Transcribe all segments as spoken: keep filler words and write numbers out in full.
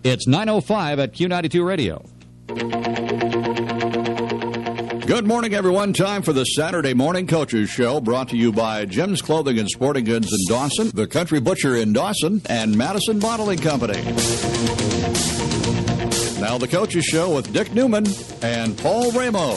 It's nine oh five at Q ninety-two Radio. Good morning, everyone. Time for the Saturday Morning Coaches Show, brought to you by Jim's Clothing and Sporting Goods in Dawson, the Country Butcher in Dawson, and Madison Bottling Company. Now the Coaches Show with Dick Newman and Paul Ramo.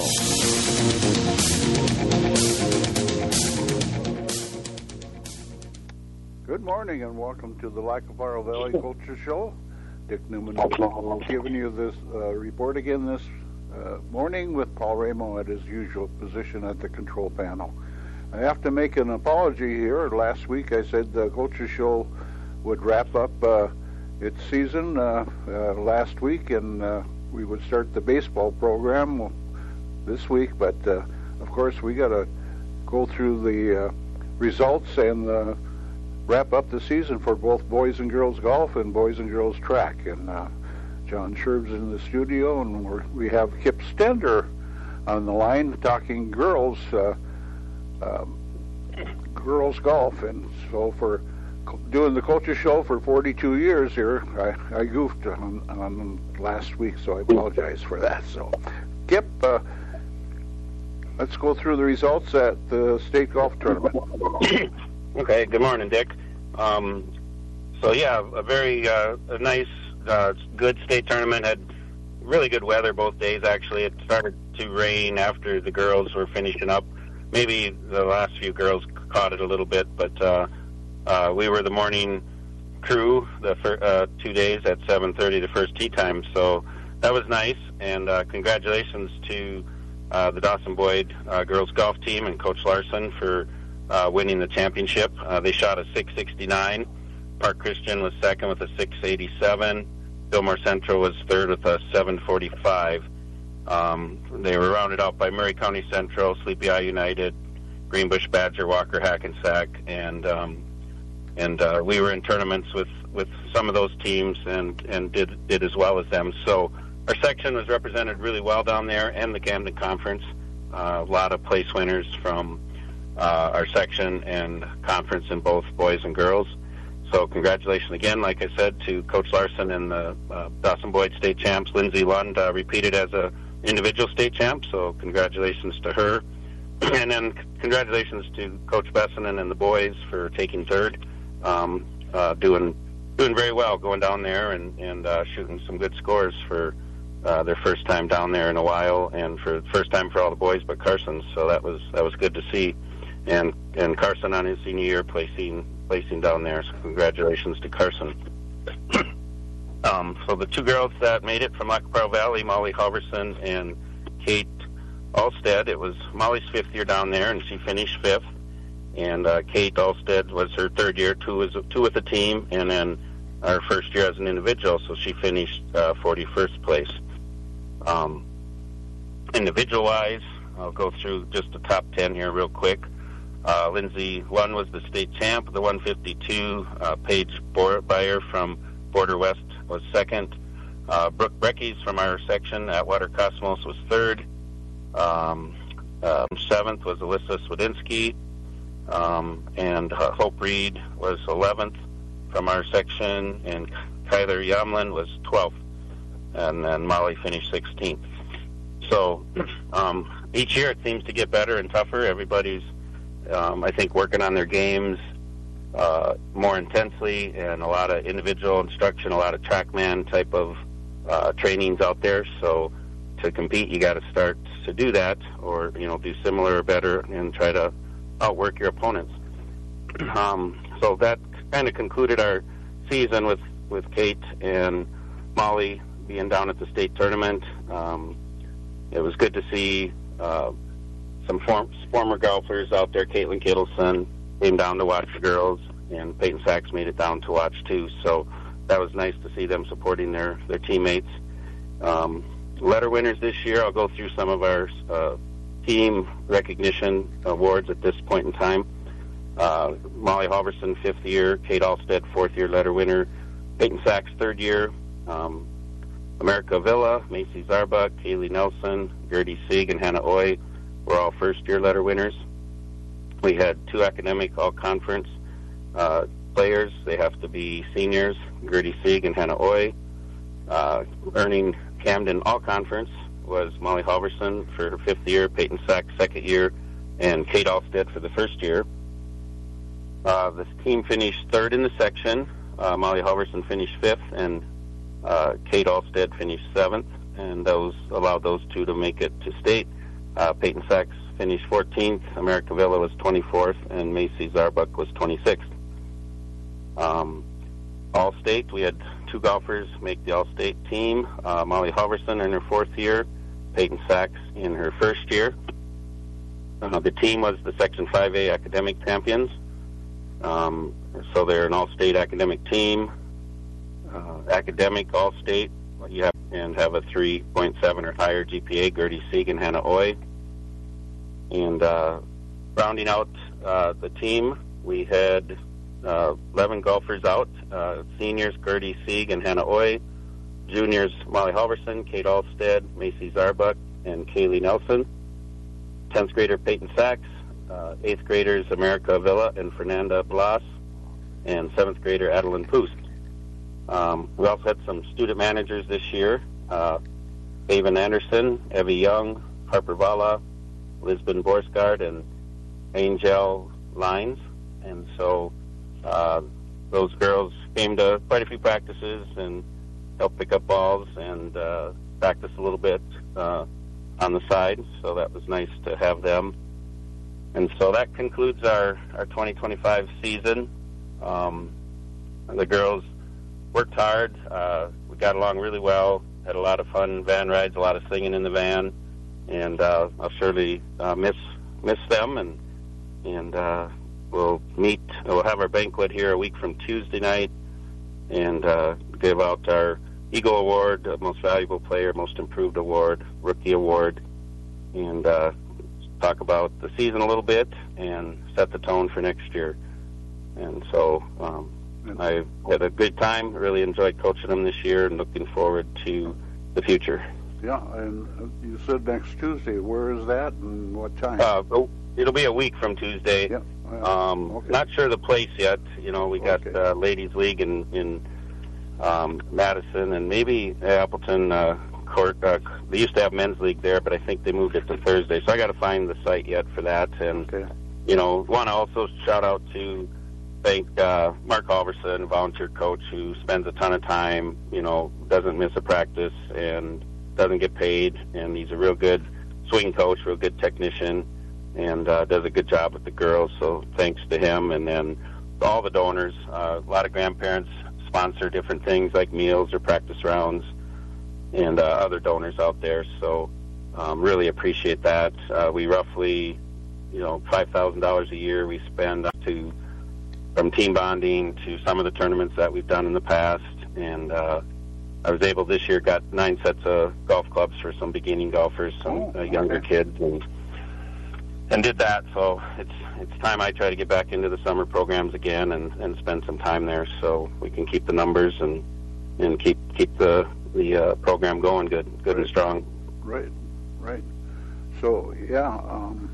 Good morning and welcome to the Lackawarra Valley Coaches Show. Dick Newman giving you this uh, report again this uh, morning with Paul Ramo at his usual position at the control panel. I have to make an apology here. Last week I said the Coaches Show would wrap up uh, its season uh, uh, last week, and uh, we would start the baseball program this week, but uh, of course we got to go through the uh, results and uh, wrap up the season for both boys and girls golf and boys and girls track. And uh, John Sherb's in the studio, and we're, we have Kip Stender on the line talking girls uh, um, girls golf. And so for doing the Coaches Show for forty-two years here, I, I goofed on, on last week, so I apologize for that. So, Kip, uh, let's go through the results at the state golf tournament. Okay, good morning, Dick. Um, so, yeah, a very uh, a nice, uh, good state tournament. Had really good weather both days, actually. It started to rain after the girls were finishing up. Maybe the last few girls caught it a little bit, but uh, uh, we were the morning crew the fir- uh, two days at seven thirty, the first tee time. So that was nice, and uh, congratulations to uh, the Dawson Boyd uh, girls golf team and Coach Larson for Uh, winning the championship. Uh, they shot a six sixty-nine. Park Christian was second with a six eighty-seven. Fillmore Central was third with a seven forty-five. Um, they were rounded out by Murray County Central, Sleepy Eye United, Greenbush Badger, Walker Hackensack, and um, and uh, we were in tournaments with, with some of those teams and, and did did as well as them. So our section was represented really well down there, and the Camden Conference. Uh, a lot of place winners from Uh, our section and conference in both boys and girls. So congratulations again, like I said, to Coach Larson and the uh, Dawson Boyd state champs. Lindsay Lund uh, repeated as a individual state champ, so congratulations to her. And then congratulations to Coach Bessinen and the boys for taking third. Um, uh, doing doing very well, going down there and, and uh, shooting some good scores for uh, their first time down there in a while, and for the first time for all the boys but Carson. So that was that was good to see. And and Carson on his senior year placing placing down there. So congratulations to Carson. um, so the two girls that made it from Lackawarra Valley, Molly Halverson and Kate Alstead. It was Molly's fifth year down there, and she finished fifth. And uh, Kate Alstead was her third year, two was two with the team, and then our first year as an individual. So she finished uh, forty-first place. Um, individual-wise, I'll go through just the top ten here real quick. Uh, Lindsay Lund was the state champ, the one fifty-two. Uh, Paige Beyer from Border West was second. Uh, Brooke Breckes from our section at Water Cosmos was third. Um, uh, seventh was Alyssa Swedinsky. Um, and uh, Hope Reed was eleventh from our section, and Kyler Yamlin was twelfth. And then Molly finished sixteenth. So um, each year it seems to get better and tougher. Everybody's Um, I think working on their games uh, more intensely, and a lot of individual instruction, a lot of TrackMan type of uh, trainings out there. So to compete, you got to start to do that, or you know, do similar or better, and try to outwork your opponents. Um, so that kind of concluded our season with with Kate and Molly being down at the state tournament. Um, it was good to see. Uh, Some form, former golfers out there. Caitlin Kittleson came down to watch the girls, and Peyton Sachs made it down to watch too. So that was nice to see them supporting their, their teammates. Um, letter winners this year, I'll go through some of our uh, team recognition awards at this point in time. Uh, Molly Halverson, fifth year. Kate Alstead, fourth year letter winner. Peyton Sachs, third year. Um, America Villa, Macy Zarbuck, Kaylee Nelson, Gertie Sieg, and Hannah Oy were all first-year letter winners. We had two academic all-conference uh, players. They have to be seniors, Gertie Sieg and Hannah Oy. Uh, earning Camden All-Conference was Molly Halverson for her fifth year, Peyton Sack second year, and Kate Alstead for the first year. Uh, this team finished third in the section. Uh, Molly Halverson finished fifth, and uh, Kate Alstead finished seventh, and those allowed those two to make it to state. Uh, Peyton Sachs finished fourteenth, America Villa was twenty-fourth, and Macy Zarbuck was twenty-sixth. Um, All-State, we had two golfers make the All-State team. Uh, Molly Halverson in her fourth year, Peyton Sachs in her first year. Uh, the team was the Section five A academic champions. Um, so they're an all-state academic team. Uh, academic all-state, you have and have a three point seven or higher G P A, Gertie Sieg and Hannah Oy. And uh, rounding out uh, the team, we had uh, eleven golfers out. Uh, seniors, Gertie Sieg and Hannah Oy. Juniors, Molly Halverson, Kate Alstead, Macy Zarbuck, and Kaylee Nelson. tenth grader, Peyton Sachs. Uh, eighth graders, America Villa and Fernanda Blas, and seventh grader, Adeline Poost. Um, we also had some student managers this year, uh, Avon Anderson, Evie Young, Harper Vala, Lisbon Borsgaard, and Angel Lines. And so uh, those girls came to quite a few practices and helped pick up balls and uh, practice a little bit uh, on the side, so that was nice to have them. And so that concludes our, our twenty twenty-five season. Um, the girls worked hard. Uh, we got along really well, had a lot of fun van rides, a lot of singing in the van, and uh, I'll surely uh, miss miss them. And and uh, we'll meet, we'll have our banquet here a week from Tuesday night and uh, give out our Eagle Award, Most Valuable Player, Most Improved Award, Rookie Award, and uh, talk about the season a little bit and set the tone for next year. And so um, I had a good time, really enjoyed coaching them this year and looking forward to the future. Yeah, and you said next Tuesday. Where is that and what time? Uh, it'll be a week from Tuesday. Yeah. Uh, um, okay. Not Not sure the place yet. You know, we got okay. uh, Ladies League in, in um, Madison and maybe Appleton uh, Court. Uh, they used to have men's league there, but I think they moved it to Thursday. So I got to find the site yet for that. And Okay. you know, want to also shout out to thank uh, Mark Halverson, volunteer coach, who spends a ton of time. You know, doesn't miss a practice and doesn't get paid. And he's a real good swing coach, real good technician, and uh, does a good job with the girls. So thanks to him. And then all the donors. Uh, a lot of grandparents sponsor different things like meals or practice rounds, and uh, other donors out there. So um, really appreciate that. Uh, we roughly, you know, five thousand dollars a year we spend to from team bonding to some of the tournaments that we've done in the past. And uh, I was able this year, got nine sets of golf clubs for some beginning golfers, some Oh, uh, younger okay. kids, and and did that. So it's it's time I try to get back into the summer programs again and, and spend some time there so we can keep the numbers and and keep keep the the uh, program going good good and strong. Right, right. So yeah, um,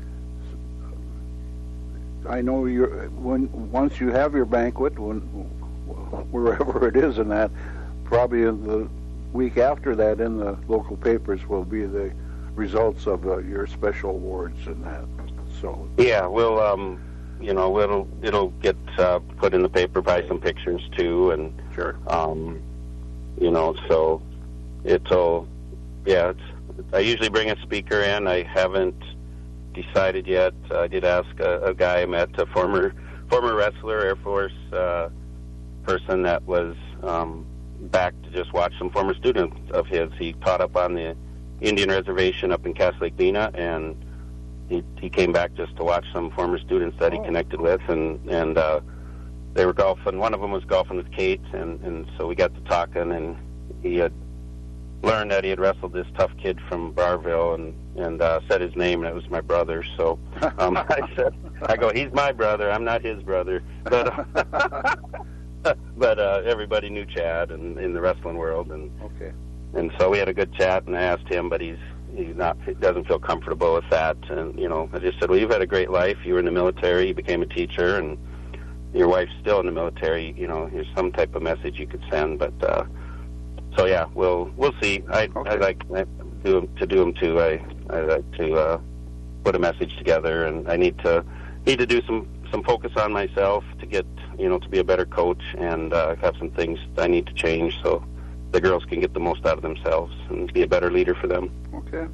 I know you're when once you have your banquet, when wherever it is, in that probably in the week after that in the local papers will be the results of uh, your special awards and that. So Yeah, we'll um, you know it'll it'll get uh, put in the paper by some pictures too, and sure. um, you know so it'll yeah. It's, I usually bring a speaker in. I haven't decided yet. Uh, I did ask a, a guy I met, a former former wrestler, Air Force uh, person that was um, back to just watch some former students of his. He taught up on the Indian reservation up in Cass Lake Bena, and he he came back just to watch some former students that he Oh. connected with, and and uh, they were golfing. One of them was golfing with Kate, and and so we got to talking, and he had learned that he had wrestled this tough kid from Barville, and and uh, said his name, and it was my brother. So um, I said, I go, he's my brother. I'm not his brother, but but uh, everybody knew Chad and in the wrestling world, and Okay. and so we had a good chat. And I asked him, but he's he's not he doesn't feel comfortable with that. And you know, I just said, well, you've had a great life. You were in the military. You became a teacher, and your wife's still in the military. You know, here's some type of message you could send, but. Uh, yeah, we'll we'll see. I Okay. I like I do to do them too. I I like to uh, put a message together, and I need to need to do some some focus on myself to get you know to be a better coach, and uh, have some things I need to change so the girls can get the most out of themselves and be a better leader for them. Okay.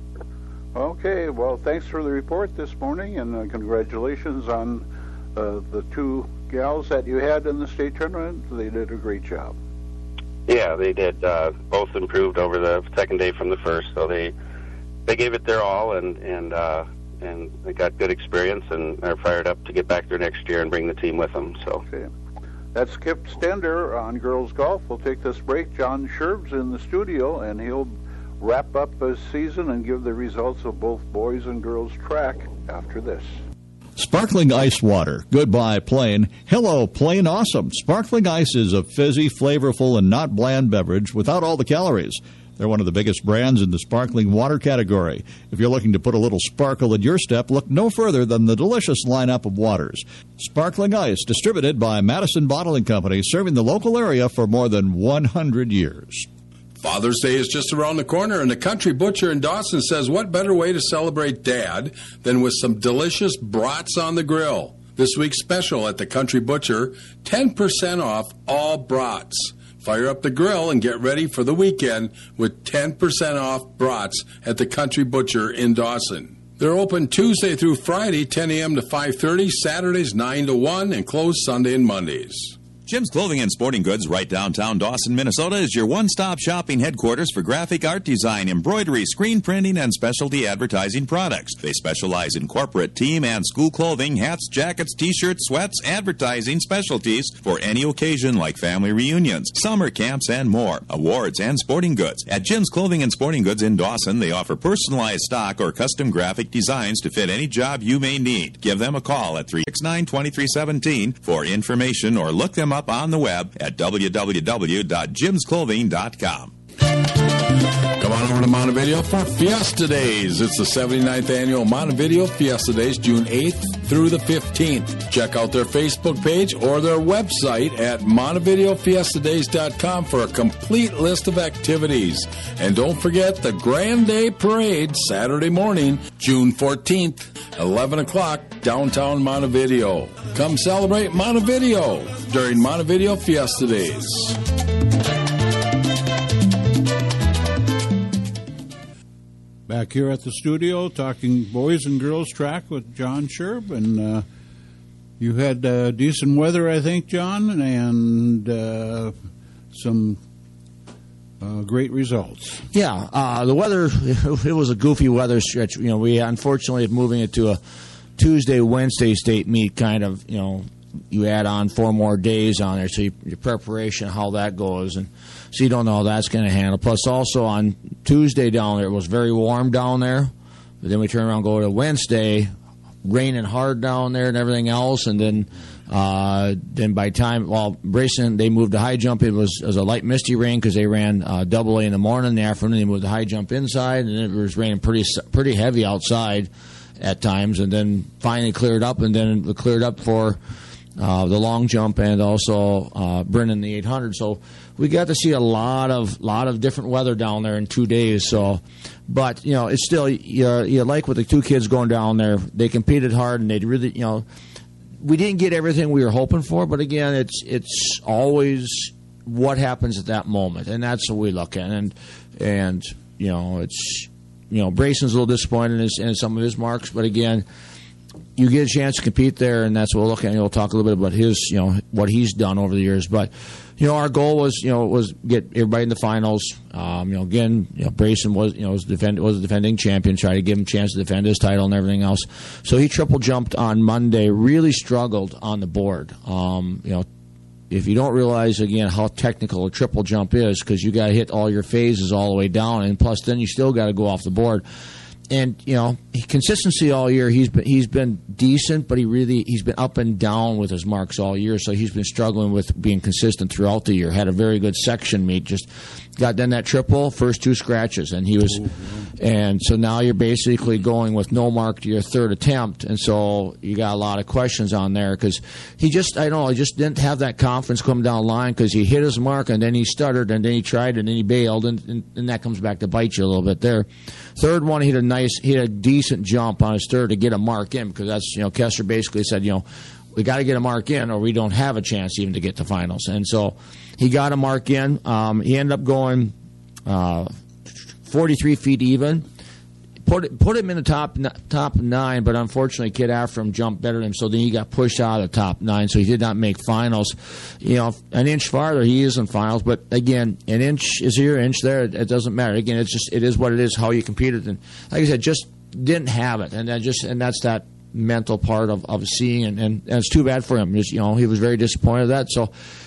Okay, well, thanks for the report this morning, and uh, congratulations on uh, the two gals that you had in the state tournament. They did a great job. Yeah, they did. Uh, both improved over the second day from the first, so they they gave it their all, and and uh, and they got good experience, and are fired up to get back there next year and bring the team with them. So. Okay. That's Kip Stender on girls golf. We'll take this break. John Sherb's in the studio, and he'll wrap up his season and give the results of both boys and girls track after this. Sparkling ice water. Goodbye, plain. Hello, plain awesome. Sparkling ice is a fizzy, flavorful, and not bland beverage without all the calories. They're one of the biggest brands in the sparkling water category. If you're looking to put a little sparkle in your step, look no further than the delicious lineup of waters. Sparkling Ice, distributed by Madison Bottling Company, serving the local area for more than one hundred years. Father's Day is just around the corner, and the Country Butcher in Dawson says what better way to celebrate Dad than with some delicious brats on the grill. This week's special at the Country Butcher, ten percent off all brats. Fire up the grill and get ready for the weekend with ten percent off brats at the Country Butcher in Dawson. They're open Tuesday through Friday, ten a.m. to five thirty, Saturdays nine to one, and closed Sunday and Mondays. Jim's Clothing and Sporting Goods, right downtown Dawson, Minnesota, is your one-stop shopping headquarters for graphic art design, embroidery, screen printing, and specialty advertising products. They specialize in corporate, team, and school clothing, hats, jackets, t-shirts, sweats, advertising specialties for any occasion like family reunions, summer camps, and more. Awards and sporting goods. At Jim's Clothing and Sporting Goods in Dawson, they offer personalized stock or custom graphic designs to fit any job you may need. Give them a call at three six nine, two three one seven for information, or look them up on the web at w w w dot jims clothing dot com. Come on over to Montevideo for Fiesta Days. It's the seventy-ninth annual Montevideo Fiesta Days, June eighth through the fifteenth. Check out their Facebook page or their website at montevideo fiesta days dot com for a complete list of activities. And don't forget the Grand Day Parade, Saturday morning, June fourteenth, eleven o'clock, downtown Montevideo. Come celebrate Montevideo during Montevideo Fiesta Days. Back here at the studio, talking boys and girls track with John Sherb, and uh, you had uh, decent weather, I think, John, and uh, some uh, great results. Yeah, uh, the weather, it was a goofy weather stretch. You know, we unfortunately moving it to a Tuesday, Wednesday state meet, kind of, you know, you add on four more days on there, so you, your preparation, how that goes, and so you don't know how that's going to handle. Plus, also on Tuesday down there, it was very warm down there. But then we turn around and go to Wednesday, raining hard down there and everything else. And then uh, then by time, well, Brayson, they moved to high jump. It was, it was a light misty rain because they ran uh, double A in the morning. In the afternoon, they moved the high jump inside, and it was raining pretty pretty heavy outside at times. And then finally cleared up, and then it cleared up for uh, the long jump and also uh, Brennan the eight hundred. So we got to see a lot of lot of different weather down there in two days. So, but you know, it's still you, you like with the two kids going down there. They competed hard, and they really, you know, we didn't get everything we were hoping for. But again, it's it's always what happens at that moment, and that's what we look at. And and you know, it's you know, Brayson's a little disappointed in, his, in some of his marks, but again, you get a chance to compete there, and that's what we'll look at. And we'll talk a little bit about his, you know, what he's done over the years. But you know, our goal was, you know, was get everybody in the finals. Um, you know, again, you know, Brayson was, you know, was defend was a defending champion. Try to give him a chance to defend his title and everything else. So he triple jumped on Monday. Really struggled on the board. Um, you know, if you don't realize again how technical a triple jump is, because you got to hit all your phases all the way down, and plus then you still got to go off the board. and you know, consistency all year. He's been he's been decent, but he really he's been up and down with his marks all year. So he's been struggling with being consistent throughout the year. Had a very good section meet. Just got done that triple, first two scratches, and he was. And so now you're basically going with no mark to your third attempt, and so you got a lot of questions on there because he just I don't know he just didn't have that confidence coming down the line because he hit his mark and then he stuttered and then he tried and then he bailed and, and, and that comes back to bite you a little bit there. Third one, he had a nice, he had a decent jump on his third to get a mark in because that's, you know, Kessler basically said, you know, we got to get a mark in or we don't have a chance even to get to finals. And so he got a mark in. Um, he ended up going uh, forty-three feet even. Put put him in the top top nine, but unfortunately, Kid after him jumped better than him, so then he got pushed out of the top nine, so he did not make finals. You know, an inch farther, he is in finals, but again, an inch is here, an inch there, it, it doesn't matter. Again, it's just it is what it is, how you competed, and like I said, just didn't have it, and that just and that's that mental part of, of seeing, and, and, and it's too bad for him. Just, you know, he was very disappointed at that, so.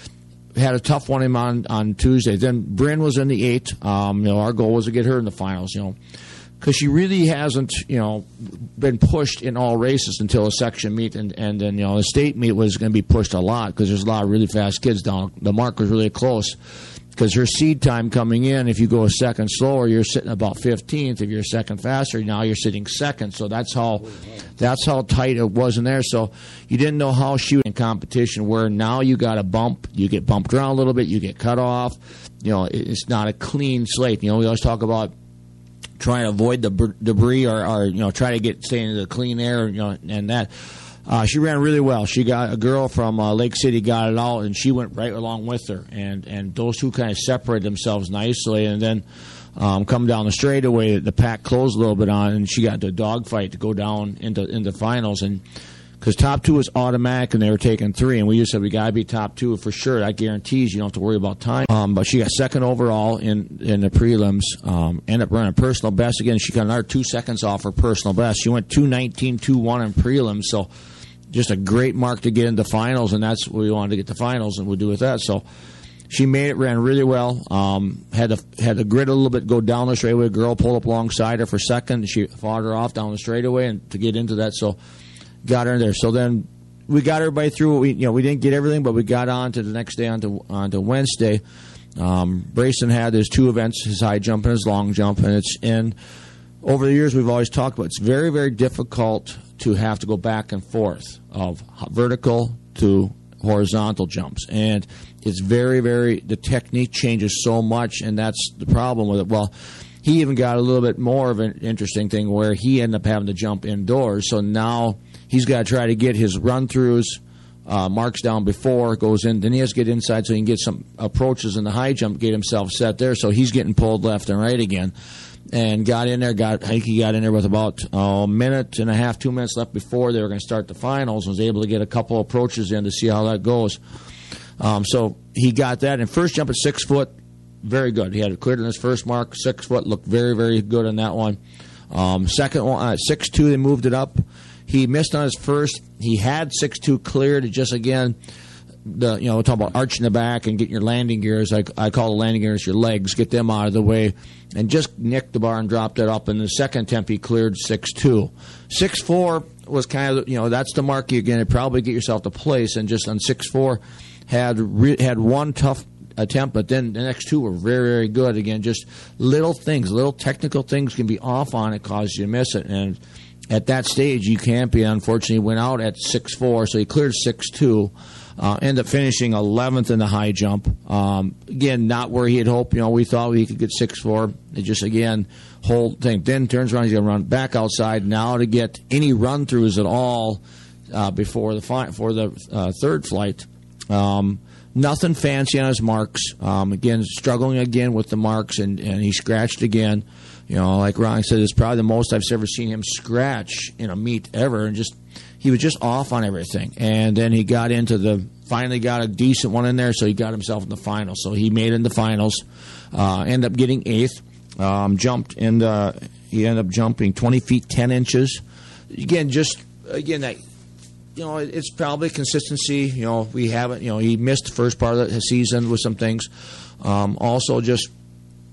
Had a tough one him on, on Tuesday. Then Bryn was in the eight. Um, you know, our goal was to get her in the finals. You know, because she really hasn't, you know, been pushed in all races until a section meet, and and then you know the state meet was going to be pushed a lot because there's a lot of really fast kids down. The mark was really close because her seed time coming in, if you go a second slower, you're sitting about fifteenth. If you're a second faster, now you're sitting second. So that's how that's how tight it was in there. So you didn't know how she was in competition. Where now you got a bump, you get bumped around a little bit, you get cut off. You know, it's not a clean slate. You know, we always talk about trying to avoid the debris or, or you know try to get stay into the clean air, you know, and that. Uh, she ran really well. She got a girl from uh, Lake City got it out, and she went right along with her. And and those two kind of separated themselves nicely. And then um, come down the straightaway, the pack closed a little bit on, and she got into a dogfight to go down into into finals. And because top two was automatic, and they were taking three, and we just said we got to be top two for sure. That guarantees you don't have to worry about time. Um, but she got second overall in in the prelims. Um, ended up running a personal best again. She got another two seconds off her personal best. She went two nineteen two one in prelims. So. Just a great mark to get into finals, and that's what we wanted to get to finals, and we'll do with that. So she made it, ran really well. Um, had to had to grit a little bit, go down the straightaway. A girl pulled up alongside her for second. She fought her off down the straightaway and to get into that. So got her in there. So then we got everybody through. We you know we didn't get everything, but we got on to the next day, on to, on to Wednesday. Um, Brayson had his two events, his high jump and his long jump, and it's in. Over the years, we've always talked about it's very, very difficult to have to go back and forth of vertical to horizontal jumps. And it's very, very, the technique changes so much, and that's the problem with it. Well, he even got a little bit more of an interesting thing where he ended up having to jump indoors. So now he's got to try to get his run-throughs, uh, marks down before, goes in, then he has to get inside so he can get some approaches in the high jump, get himself set there. So he's getting pulled left and right again. And got in there, got I think he got in there with about uh, a minute and a half, two minutes left before they were going to start the finals, and was able to get a couple approaches in to see how that goes. Um, so he got that. And first jump at six foot, very good. He had it cleared in his first mark, six foot, looked very, very good on that one. Um, second one, uh, six two, they moved it up. He missed on his first. He had six two cleared. It just, again, the you know, we're talking about arching the back and getting your landing gears. I, I call the landing gears your legs. Get them out of the way. And just nicked the bar and dropped it up. And the second attempt, he cleared six two. six four was kind of, you know, that's the mark you're going to probably get yourself to place. And just on six four, had re- had one tough attempt, but then the next two were very, very good. Again, just little things, little technical things can be off on it, cause you to miss it. And at that stage, you can't be. Unfortunately, he went out at six four, so he cleared six two. Uh, ended up finishing eleventh in the high jump. Um, again, not where he had hoped. You know, we thought he could get six four. It just, again, whole thing. Then turns around, he's going to run back outside now to get any run-throughs at all uh, before the fi- for the uh, third flight. Um, nothing fancy on his marks. Um, again, struggling again with the marks, and, and he scratched again. You know, like Ron said, it's probably the most I've ever seen him scratch in a meet ever, and just he was just off on everything. And then he got into the finally got a decent one in there, so he got himself in the finals. So he made it in the finals, uh, ended up getting eighth. Um, jumped in the he ended up jumping twenty feet ten inches. Again, just again that. You know, it's probably consistency. You know, we haven't. You know, he missed the first part of the season with some things. Um, also, just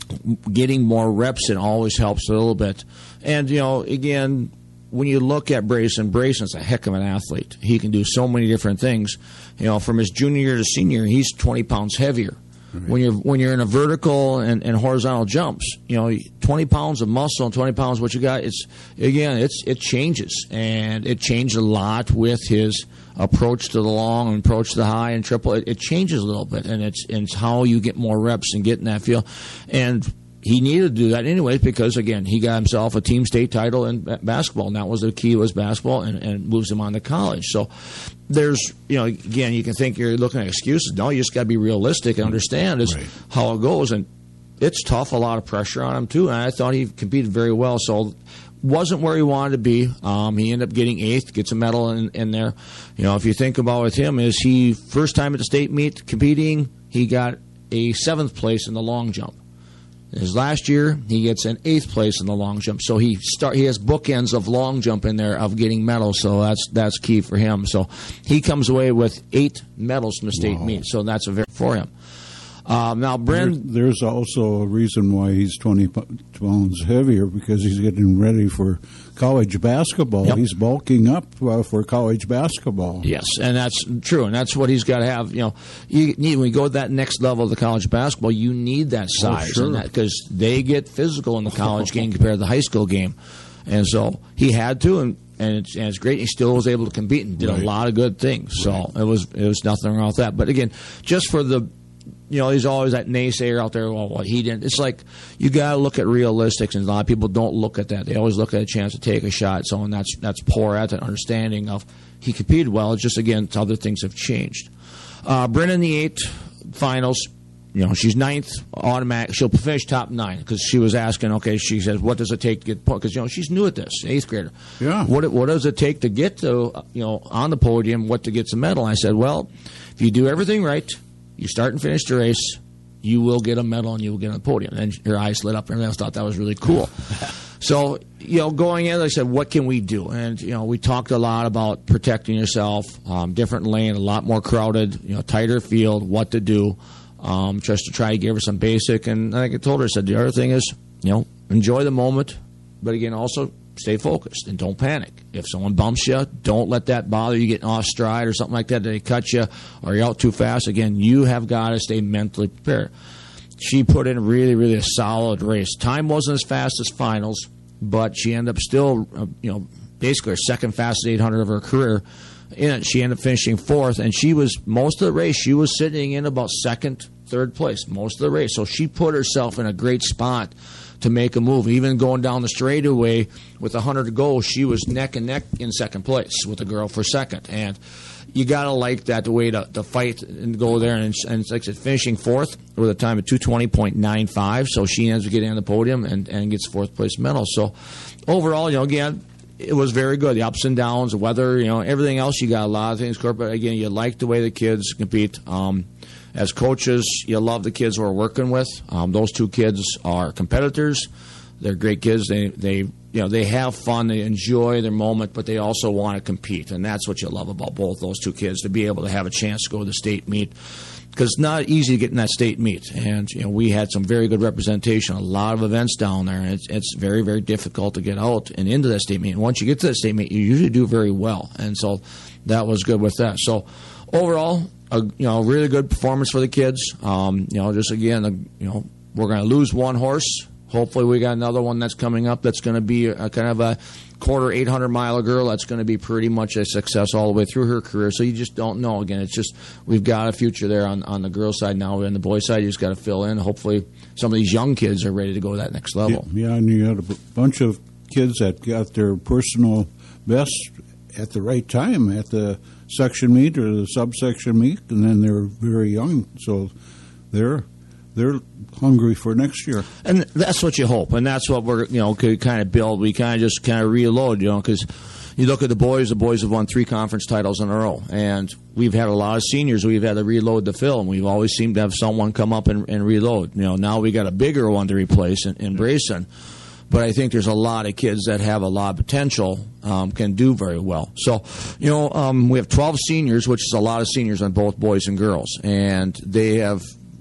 getting more reps in always helps a little bit. And, you know, again, when you look at Brayson, Brayson's a heck of an athlete. He can do so many different things. You know, from his junior year to senior, he's twenty pounds heavier. Right. When you're when you're in a vertical and, and horizontal jumps, you know, twenty pounds of muscle and twenty pounds what you got, it's again, it's it changes, and it changed a lot with his approach to the long and approach to the high and triple. It, it changes a little bit, and it's and it's how you get more reps and get in that feel. And he needed to do that anyways because, again, he got himself a team state title in basketball, and that was the key, was basketball, and, and moves him on to college. So there's, you know, again, you can think you're looking at excuses. No, you just got to be realistic and understand is right. how it goes. And it's tough, a lot of pressure on him, too. And I thought he competed very well. So wasn't where he wanted to be. Um, he ended up getting eighth, gets a medal in, in there. You know, if you think about with him, is he first time at the state meet competing, he got a seventh place in the long jump. His last year, he gets an eighth place in the long jump. So he start he has bookends of long jump in there of getting medals. So that's that's key for him. So he comes away with eight medals from the state wow. meet. So that's a very for him. Um, now, Bryn, there, there's also a reason why he's twenty pounds heavier because he's getting ready for college basketball. Yep. He's bulking up uh, for college basketball. Yes, and that's true, and that's what he's got to have. You know, you need, when you go to that next level of the college basketball, you need that size, oh, sure. because they get physical in the college game compared to the high school game, and so he had to, and. And it's, and it's great. He still was able to compete and did right. a lot of good things. So right. it was it was nothing wrong with that. But again, just for the, you know, there's always that naysayer out there. Well, what he didn't. It's like you got to look at realistics, and a lot of people don't look at that. They always look at a chance to take a shot. So and that's that's poor at that understanding of he competed well. It's just again, other things have changed. Uh, Brennan, the eight finals. You know, she's ninth, automatic. She'll finish top nine because she was asking, okay, she says, what does it take to get, because, you know, she's new at this, eighth grader. Yeah. What what does it take to get to, you know, on the podium, what to get some medal? And I said, well, if you do everything right, you start and finish the race, you will get a medal and you will get on the podium. And her eyes lit up and I thought that was really cool. So, you know, going in, I said, what can we do? And, you know, we talked a lot about protecting yourself, um, different lane, a lot more crowded, you know, tighter field, what to do. Um, just to try to give her some basic, and like I told her, I said the other thing is, you know, enjoy the moment, but again, also stay focused and don't panic. If someone bumps you, don't let that bother you getting off stride or something like that. They cut you or you're out too fast. Again, you have got to stay mentally prepared. She put in really, really a solid race. Time wasn't as fast as finals, but she ended up still, uh, you know, basically her second fastest eight hundred of her career. In it, she ended up finishing fourth, and she was most of the race. She was sitting in about second, third place most of the race. So she put herself in a great spot to make a move. Even going down the straightaway with one hundred to go, she was neck and neck in second place with the girl for second. And you gotta like that, the way to, to fight and go there. And, and it's like I said, finishing fourth with a time of two twenty point nine five. So she ends up getting on the podium and, and gets fourth place medal. So overall, you know, again, it was very good. The ups and downs, the weather, you know, everything else. You got a lot of things. But again, you like the way the kids compete. Um, as coaches, you love the kids we're working with. Um, those two kids are competitors. They're great kids. They, they, you know, they have fun. They enjoy their moment, but they also want to compete, and that's what you love about both those two kids, to be able to have a chance to go to the state meet. Because it's not easy to get in that state meet. And, you know, we had some very good representation, a lot of events down there. And it's, it's very, very difficult to get out and into that state meet. And once you get to that state meet, you usually do very well. And so that was good with that. So overall, a, you know, really good performance for the kids. Um, you know, just again, a, you know, we're going to lose one horse. Hopefully we got another one that's coming up that's going to be a, a kind of a quarter eight hundred miler girl that's going to be pretty much a success all the way through her career. So you just don't know. Again, it's just we've got a future there on, on the girls' side now. And the boys' side, you just got to fill in. Hopefully some of these young kids are ready to go to that next level. Yeah, yeah, and you had a b- bunch of kids that got their personal best at the right time at the section meet or the subsection meet, and then they're very young, so they're they're hungry for next year. And that's what you hope, and that's what we're, you know, could kind of build. We kind of just kind of reload, you know, because you look at the boys, the boys have won three conference titles in a row, and we've had a lot of seniors we've had to reload the fill, and we've always seemed to have someone come up and, and reload. You know, now we got a bigger one to replace in, in Brayson. But I think there's a lot of kids that have a lot of potential, um, can do very well. So, you know, um, we have twelve seniors, which is a lot of seniors on both boys and girls. And they have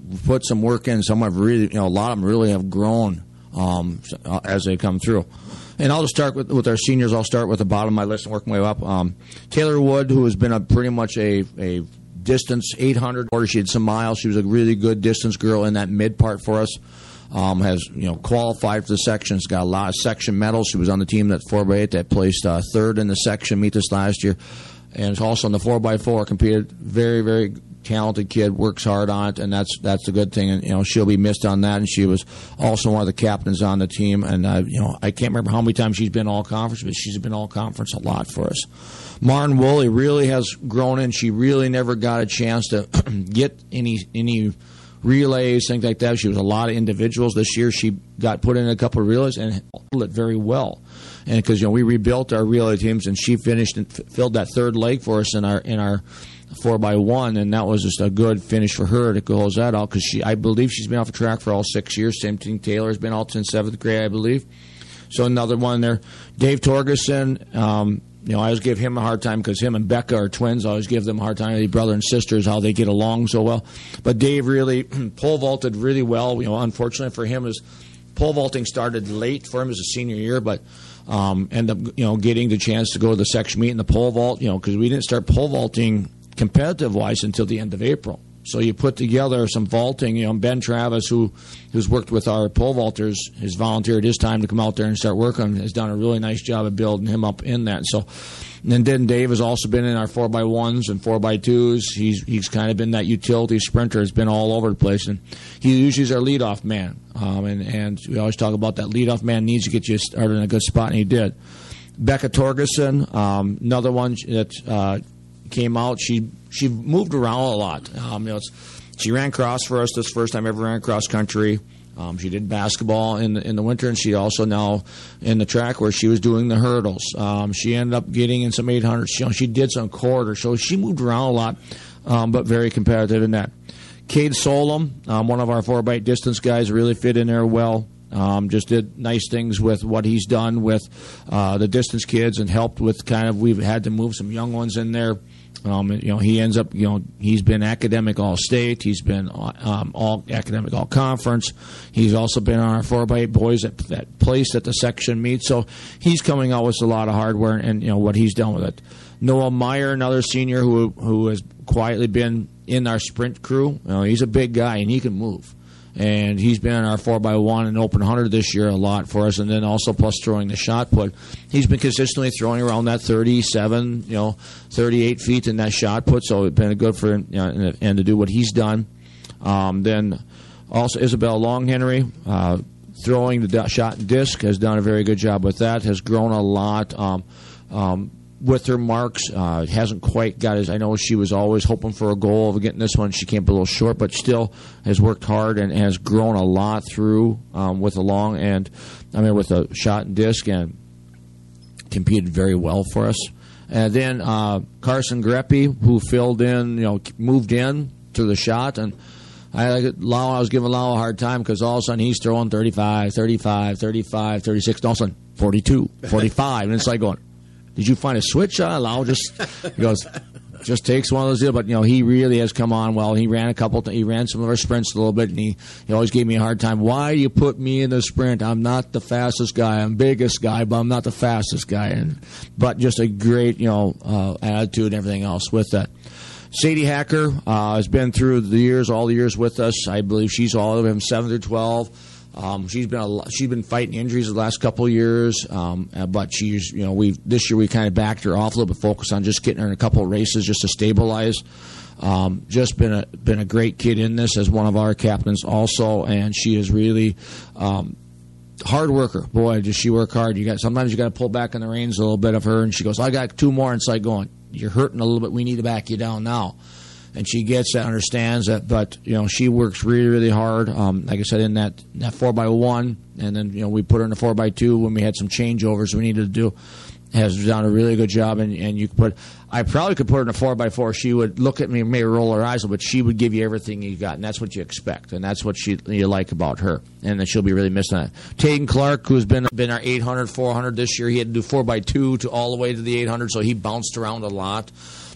put some work in. Some have really, you know, a lot of them really have grown um, as they come through. And I'll just start with, with our seniors. I'll start with the bottom of my list and work my way up. Um, Taylor Wood, who has been a pretty much a, a distance eight hundred, or she had some miles. She was a really good distance girl in that mid part for us. Um, has you know qualified for the sections, got a lot of section medals. She was on the team that four by eight that placed uh, third in the section meet this last year, and is also in the four by four. Competed, very very talented kid, works hard on it, and that's that's the good thing. And you know she'll be missed on that. And she was also one of the captains on the team. And uh, you know I can't remember how many times she's been all conference, but she's been all conference a lot for us. Martin Woolley really has grown in. She really never got a chance to get any any. relays, things like that. She was a lot of individuals. This year she got put in a couple of relays and handled it very well. And because you know we rebuilt our relay teams, and she finished and f- filled that third leg for us in our in our four by one, and that was just a good finish for her to close that out. Because she, I believe, she's been off the track for all six years. Same thing. Taylor's been out since seventh grade, I believe. So another one there, Dave Torgerson. Um, You know, I always give him a hard time because him and Becca are twins. I always give them a hard time, the brother and sisters, how they get along so well. But Dave really pole vaulted really well. You know, unfortunately for him, his pole vaulting started late for him as a senior year, but um, ended up, you know, getting the chance to go to the section meet in the pole vault, you know, because we didn't start pole vaulting competitive-wise until the end of April. So you put together some vaulting. You know, Ben Travis, who who's worked with our pole vaulters, has volunteered his time to come out there and start working. Has done a really nice job of building him up in that. So, and then, then Dave has also been in our four by ones and four by twos. He's he's kind of been that utility sprinter. Has been all over the place, and he usually is our leadoff man. Um, and and we always talk about that leadoff man needs to get you started in a good spot, and he did. Becca Torgerson, um, another one that uh, came out. She. She moved around a lot. Um, you know, it's, she ran cross for us this first time ever ran cross country. Um, she did basketball in the, in the winter, and she also now in the track where she was doing the hurdles. Um, she ended up getting in some eight hundreds. She, you know, she did some quarters, so she moved around a lot, um, but very competitive in that. Cade Solom, um, one of our four by eight distance guys, really fit in there well. Um, just did nice things with what he's done with uh, the distance kids and helped with kind of, we've had to move some young ones in there. Um, you know, he ends up, you know, he's been academic all state. He's been um, all academic all conference. He's also been on our four by eight boys that, that placed at the section meet. So he's coming out with a lot of hardware and, you know, what he's done with it. Noah Meyer, another senior who who has quietly been in our sprint crew. You know, he's a big guy and he can move. And he's been in our four by one and open one hundred this year a lot for us, and then also plus throwing the shot put. He's been consistently throwing around that thirty-seven, you know, thirty-eight feet in that shot put, so it's been good for him, you know, and to do what he's done. Um, then also Isabel Longhenry, uh, throwing the shot and disc, has done a very good job with that, has grown a lot. Um, um, with her marks, uh, hasn't quite got as, I know she was always hoping for a goal of getting this one. She came up a little short, but still has worked hard and has grown a lot through um, with the long and, I mean, with the shot and disc, and competed very well for us. And then uh, Carson Greppy, who filled in, you know, moved in to the shot, and I, Lau, I was giving Lau a hard time because all of a sudden he's throwing thirty-five, thirty-five, thirty-five, thirty-six, and all of a sudden forty-two, forty-five, and it's like going, did you find a switch on? Lau just he goes, just takes one of those deals. But, you know, he really has come on well. He ran a couple, th- he ran some of our sprints a little bit, and he, he always gave me a hard time. Why do you put me in the sprint? I'm not the fastest guy. I'm biggest guy, but I'm not the fastest guy. And But just a great, you know, uh, attitude and everything else with that. Sadie Hacker uh, has been through the years, all the years with us. I believe she's all of them, seven through twelve. Um, she's been a, she's been fighting injuries the last couple of years, um, but she's, you know, we this year we kind of backed her off a little bit, focused on just getting her in a couple of races just to stabilize. Um, just been a been a great kid in this as one of our captains also, and she is really um, hard worker. Boy, does she work hard. You got sometimes you got to pull back on the reins a little bit of her, and she goes, I got two more, and it's like going, you're hurting a little bit. We need to back you down now. And she gets that, understands that, but, you know, she works really, really hard. Um, like I said, in that, that four by one, and then, you know, we put her in the four by two when we had some changeovers we needed to do. Has done a really good job, and, and you could put, I probably could put her in a four by four. She would look at me and maybe roll her eyes, but she would give you everything you got, and that's what you expect, and that's what she, you like about her, and then she'll be really missing that. Taden Clark, who's been been our eight hundred, four hundred this year, he had to do four by two to all the way to the eight hundred, so he bounced around a lot.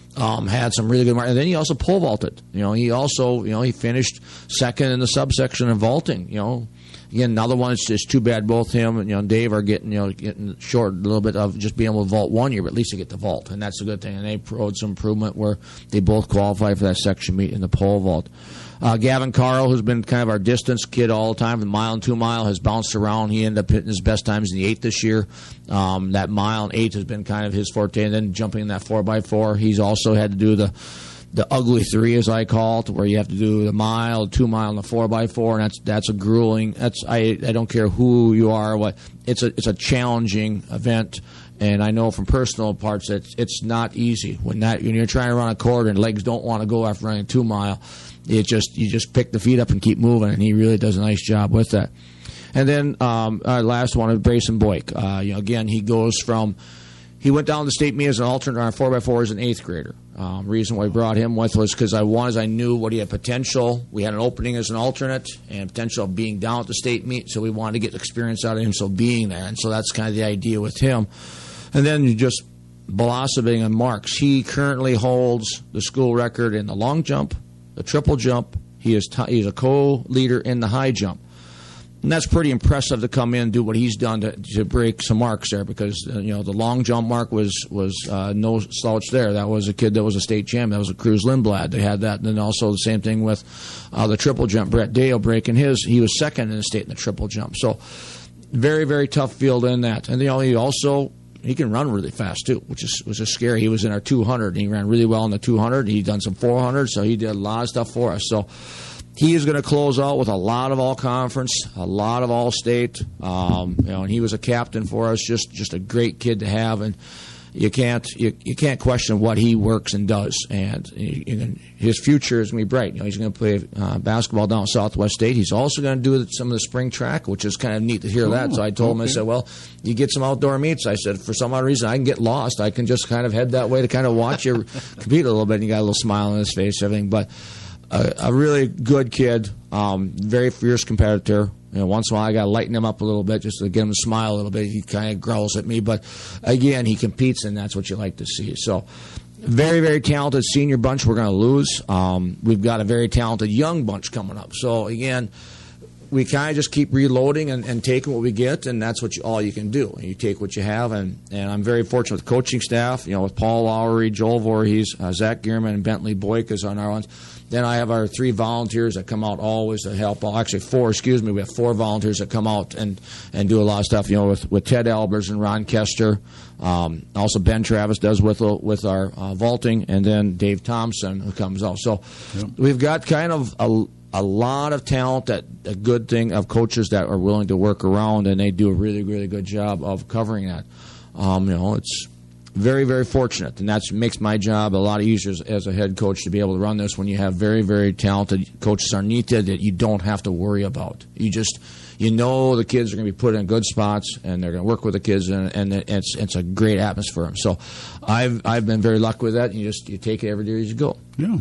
Um, had some really good marks. And then he also pole vaulted. You know, he also, you know, he finished second in the subsection in vaulting. You know, again, another one. It's just too bad both him and you know Dave are getting you know getting short a little bit of just being able to vault one year, but at least they get to vault, and that's a good thing. And they showed some improvement where they both qualified for that section meet in the pole vault. Uh, Gavin Carl, who's been kind of our distance kid all the time, the mile and two mile, has bounced around. He ended up hitting his best times in the eight this year. Um, that mile and eight has been kind of his forte, and then jumping in that four by four. He's also had to do the the ugly three, as I call it, where you have to do the mile, two mile, and the four by four, and that's that's a grueling. That's I I don't care who you are, what it's a it's a challenging event. And I know from personal parts that it's not easy when that when you're trying to run a quarter and legs don't want to go after running a two mile. It just you just pick the feet up and keep moving, and he really does a nice job with that. And then um, our last one is Brayson Boyk. Uh, you know, again, he goes from he went down to the state meet as an alternate on four by four as an eighth grader. Um, reason why I brought him with was because I one is I knew what he had potential. We had an opening as an alternate and potential of being down at the state meet, so we wanted to get experience out of him, so being there, and so that's kind of the idea with him. And then you just blossoming on marks. He currently holds the school record in the long jump, the triple jump. He is t- he's a co-leader in the high jump. And that's pretty impressive to come in and do what he's done to, to break some marks there because, uh, you know, the long jump mark was, was uh, no slouch there. That was a kid that was a state champ. That was a Cruz Lindblad. They had that. And then also the same thing with uh, the triple jump. Brett Dale breaking his. He was second in the state in the triple jump. So very, very tough field in that. And, you know, he also... He can run really fast, too, which is which is scary. He was in our two hundred, and he ran really well in the two hundred. He'd done some four hundred, so he did a lot of stuff for us. So he is going to close out with a lot of all-conference, a lot of all-state. Um, you know, and he was a captain for us, just just a great kid to have. And you can't you, you can't question what he works and does. And he, and his future is going to be bright. You know, he's going to play uh, basketball down at Southwest State. He's also going to do some of the spring track, which is kind of neat to hear oh, that. So I told okay. him, I said, well, you get some outdoor meets. I said, for some odd reason, I can get lost. I can just kind of head that way to kind of watch you compete a little bit. And he got a little smile on his face, everything. But a, a really good kid, um, very fierce competitor. You know, once in a while I got to lighten him up a little bit just to get him to smile a little bit. He kind of growls at me, but again, he competes, and that's what you like to see. So, very, very talented senior bunch we're going to lose. Um, we've got a very talented young bunch coming up. So, again, we kind of just keep reloading and, and taking what we get, and that's what you, all you can do. You take what you have, and, and I'm very fortunate with the coaching staff, you know, with Paul Lowry, Joel Voorhees, uh, Zach Gearman, and Bentley Boyk is on our ones. Then I have our three volunteers that come out always to help. Actually, four, excuse me. We have four volunteers that come out and, and do a lot of stuff, you know, with, with Ted Albers and Ron Kester. Um, also, Ben Travis does with with our uh, vaulting, and then Dave Thompson who comes out. So yep. We've got kind of a, a lot of talent, that a good thing of coaches that are willing to work around, and they do a really, really good job of covering that. Um, you know, it's very, very fortunate, and that makes my job a lot easier as, as a head coach to be able to run this when you have very, very talented coaches underneath you that you don't have to worry about. You just, you know, the kids are going to be put in good spots, and they're going to work with the kids, and, and it's it's a great atmosphere for them. So, I've I've been very lucky with that. And you just you take it every day as you go. Yeah.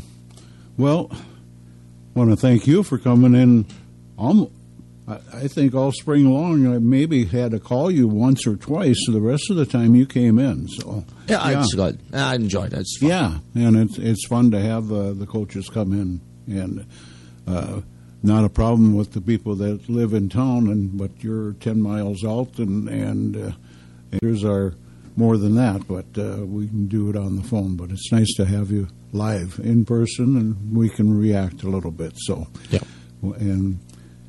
Well, I want to thank you for coming in. Almost, I think all spring long, I maybe had to call you once or twice. So the rest of the time you came in. So yeah, yeah. It's good. I enjoyed it. It's fun. Yeah, and it's it's fun to have uh, the coaches come in, and uh, not a problem with the people that live in town. And but you're ten miles out, and and uh, others are more than that. But uh, we can do it on the phone. But it's nice to have you live in person, and we can react a little bit. So yeah, and.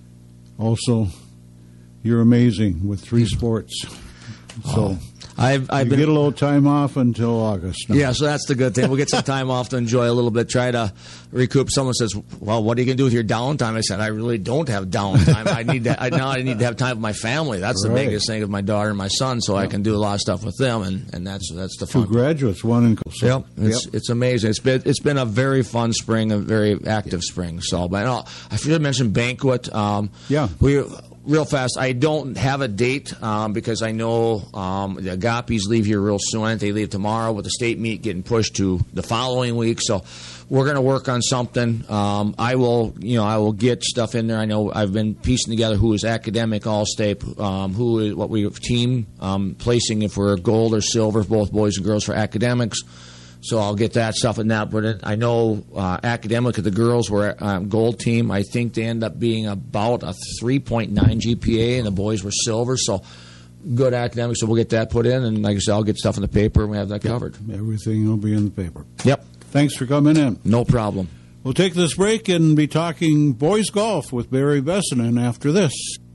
Also, you're amazing with three sports. So oh, I've, I've you been, get a little time off until August now. Yeah, so that's the good thing. We'll get some time off to enjoy a little bit, try to recoup. Someone says, well, what are you going to do with your downtime? I said, I really don't have downtime. I need to, I, now I need to have time with my family. That's the right. biggest thing of my daughter and my son, so yeah. I can do a lot of stuff with them, and, and that's that's the fun. Two graduates, one in so, Yep, it's yep. it's amazing. It's been it's been a very fun spring, a very active spring. So, but no, I should have mentioned banquet. Um, yeah, we. Real fast, I don't have a date um, because I know um, the Agapes leave here real soon. I think they leave tomorrow, with the state meet getting pushed to the following week. So we're going to work on something. Um, I will, you know, I will get stuff in there. I know I've been piecing together who is academic all-state, um, who is what we team um, placing if we're gold or silver, both boys and girls for academics. So I'll get that stuff in that. But I know uh, academic of the girls were um, gold team. I think they end up being about a three point nine G P A, and the boys were silver. So good academics. So we'll get that put in, and like I said, I'll get stuff in the paper, and we have that covered. Everything will be in the paper. Yep. Thanks for coming in. No problem. We'll take this break and be talking boys golf with Barry Bessinen after this.